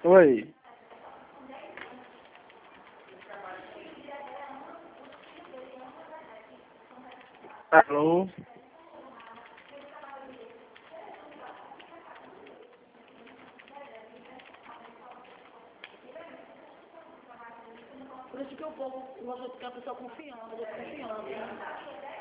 Oi. Alô? Por isso que o povo, nós outros que a pessoa confiando, confiando.